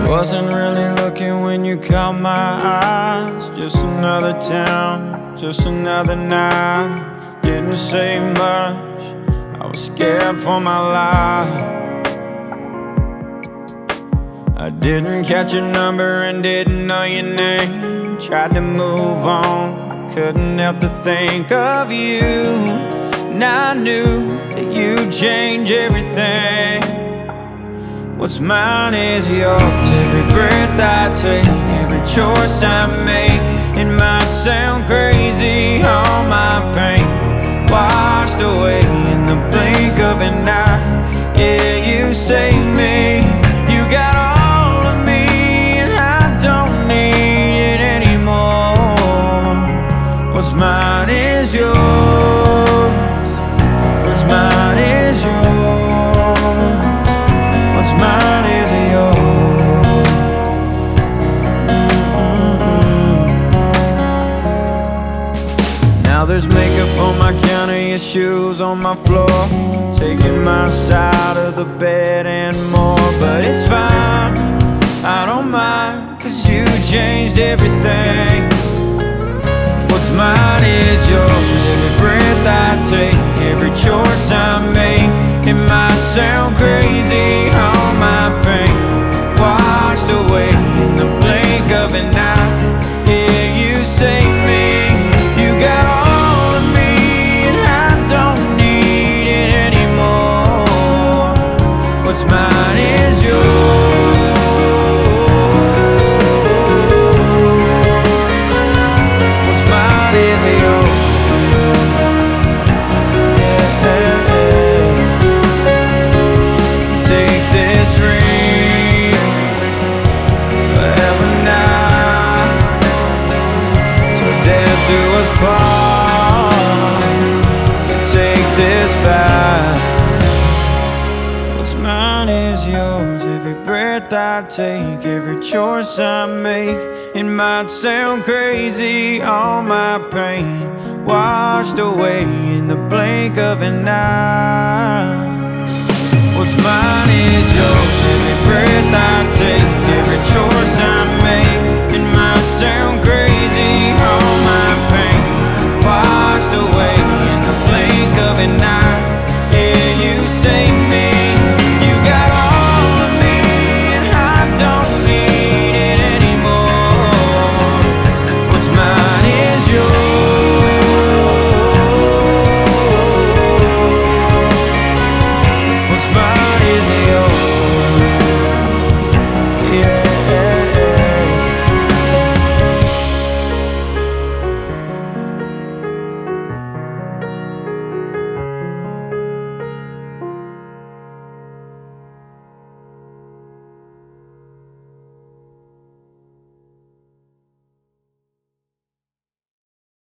Wasn't really looking when you caught my eyes. Just another town, just another night. Didn't say much, I was scared for my life. I didn't catch your number and didn't know your name. Tried to move on, couldn't help to think of you. Now I knew that you'd change everything. What's mine is yours. Every breath I take, every choice I make. It might sound crazy, all my pain washed away in the blink of an eye. Yeah, you saved me. You got all of me, and I don't need it anymore. What's mine is yours. What's mine is yours. What's mine is yours. Now there's makeup on my counter, your shoes on my floor, taking my side of the bed and more. But it's fine, I don't mind, 'cause you changed everything. What's mine is yours. Every breath I take, every choice I make. It might sound crazy, all my pain washed away in the blink of an eye. Yeah, you saved me. You got all of me, and I don't need it anymore. What's mine is yours. What's mine is yours. Take this ring forever now, till death do us part. Take this vow. What's mine is yours. Every breath I take, every choice I make. It might sound crazy, all my pain washed away in the blink of an eye. What's mine is yours. Every breath